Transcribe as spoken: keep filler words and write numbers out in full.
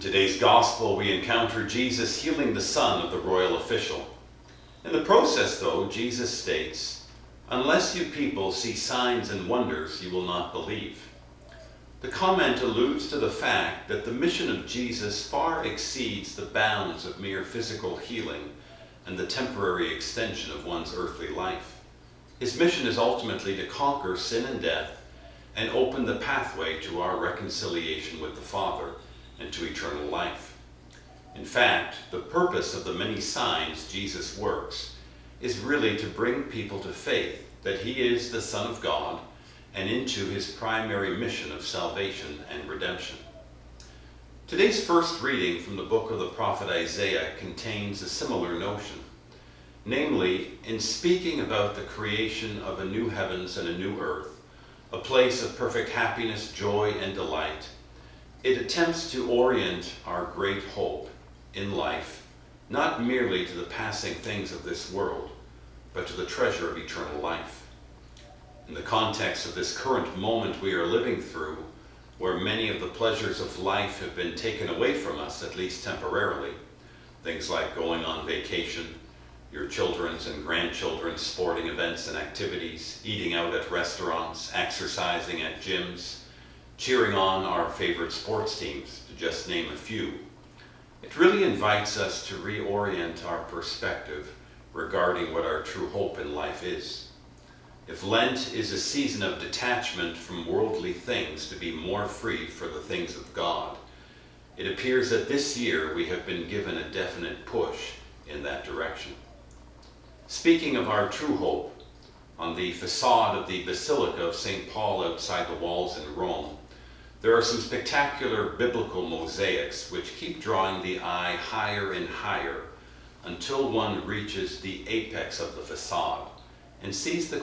today's gospel, we encounter Jesus healing the son of the royal official. In the process, though, Jesus states, "Unless you people see signs and wonders, you will not believe." The comment alludes to the fact that the mission of Jesus far exceeds the bounds of mere physical healing and the temporary extension of one's earthly life. His mission is ultimately to conquer sin and death and open the pathway to our reconciliation with the Father and to eternal life. In fact, the purpose of the many signs Jesus works is really to bring people to faith that he is the Son of God and into his primary mission of salvation and redemption. Today's first reading from the book of the prophet Isaiah contains a similar notion. Namely, in speaking about the creation of a new heavens and a new earth, a place of perfect happiness, joy, and delight, it attempts to orient our great hope in life, not merely to the passing things of this world, but to the treasure of eternal life. In the context of this current moment we are living through, where many of the pleasures of life have been taken away from us, at least temporarily, things like going on vacation, your children's and grandchildren's sporting events and activities, eating out at restaurants, exercising at gyms, cheering on our favorite sports teams, to just name a few. It really invites us to reorient our perspective regarding what our true hope in life is. If Lent is a season of detachment from worldly things to be more free for the things of God, it appears that this year we have been given a definite push in that direction. Speaking of our true hope, on the facade of the Basilica of Saint Paul outside the walls in Rome, there are some spectacular biblical mosaics which keep drawing the eye higher and higher until one reaches the apex of the facade and sees the